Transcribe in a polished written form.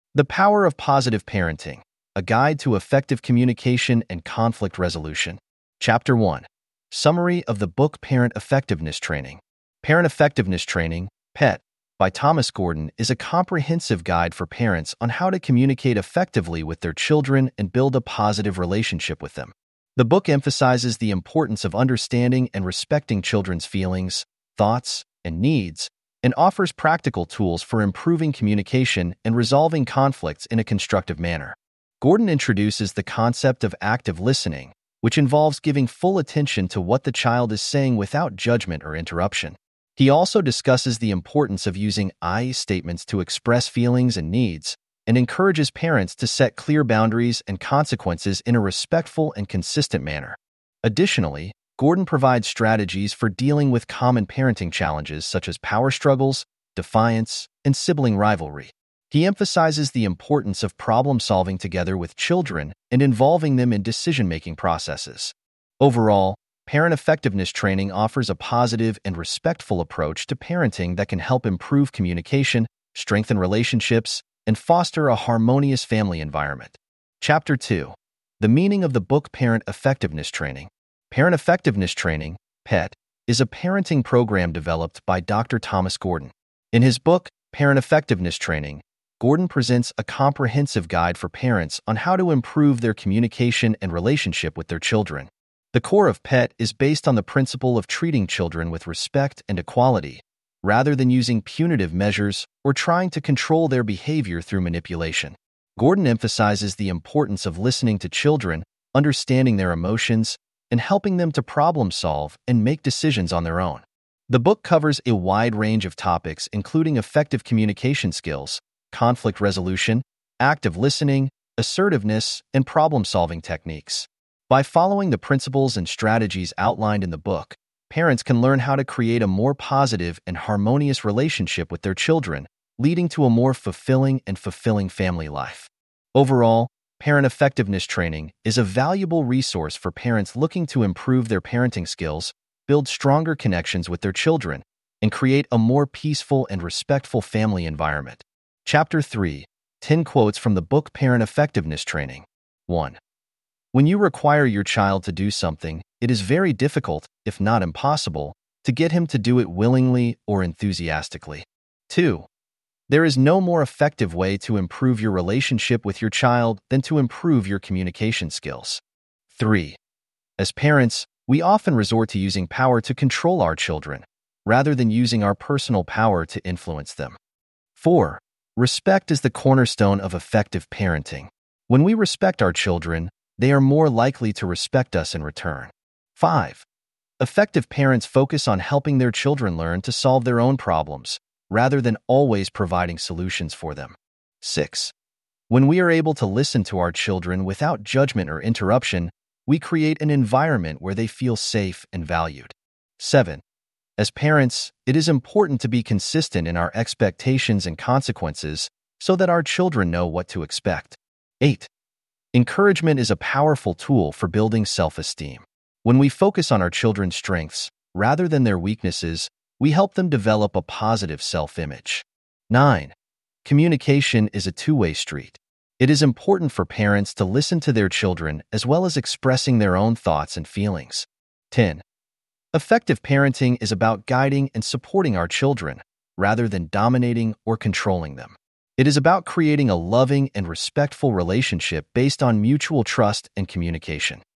The Power of Positive Parenting, A Guide to Effective Communication and Conflict Resolution. Chapter 1. Summary of the book Parent Effectiveness Training. Parent Effectiveness Training, PET, by Thomas Gordon is a comprehensive guide for parents on how to communicate effectively with their children and build a positive relationship with them. The book emphasizes the importance of understanding and respecting children's feelings, thoughts, and needs, and offers practical tools for improving communication and resolving conflicts in a constructive manner. Gordon introduces the concept of active listening, which involves giving full attention to what the child is saying without judgment or interruption. He also discusses the importance of using I statements to express feelings and needs, and encourages parents to set clear boundaries and consequences in a respectful and consistent manner. Additionally, Gordon provides strategies for dealing with common parenting challenges such as power struggles, defiance, and sibling rivalry. He emphasizes the importance of problem-solving together with children and involving them in decision-making processes. Overall, Parent Effectiveness Training offers a positive and respectful approach to parenting that can help improve communication, strengthen relationships, and foster a harmonious family environment. Chapter 2. The meaning of the book Parent Effectiveness Training. Parent Effectiveness Training, PET, is a parenting program developed by Dr. Thomas Gordon. In his book, Parent Effectiveness Training, Gordon presents a comprehensive guide for parents on how to improve their communication and relationship with their children. The core of PET is based on the principle of treating children with respect and equality, rather than using punitive measures or trying to control their behavior through manipulation. Gordon emphasizes the importance of listening to children, understanding their emotions, and helping them to problem solve and make decisions on their own. The book covers a wide range of topics including effective communication skills, conflict resolution, active listening, assertiveness, and problem-solving techniques. By following the principles and strategies outlined in the book, parents can learn how to create a more positive and harmonious relationship with their children, leading to a more fulfilling family life. Overall, Parent Effectiveness Training is a valuable resource for parents looking to improve their parenting skills, build stronger connections with their children, and create a more peaceful and respectful family environment. Chapter 3. 10 Quotes from the book Parent Effectiveness Training. 1. When you require your child to do something, it is very difficult, if not impossible, to get him to do it willingly or enthusiastically. 2. There is no more effective way to improve your relationship with your child than to improve your communication skills. 3. As parents, we often resort to using power to control our children, rather than using our personal power to influence them. 4. Respect is the cornerstone of effective parenting. When we respect our children, they are more likely to respect us in return. 5. Effective parents focus on helping their children learn to solve their own problems, rather than always providing solutions for them. 6. When we are able to listen to our children without judgment or interruption, we create an environment where they feel safe and valued. 7. As parents, it is important to be consistent in our expectations and consequences so that our children know what to expect. 8. Encouragement is a powerful tool for building self-esteem. When we focus on our children's strengths, rather than their weaknesses, we help them develop a positive self-image. 9. Communication is a two-way street. It is important for parents to listen to their children as well as expressing their own thoughts and feelings. 10. Effective parenting is about guiding and supporting our children, rather than dominating or controlling them. It is about creating a loving and respectful relationship based on mutual trust and communication.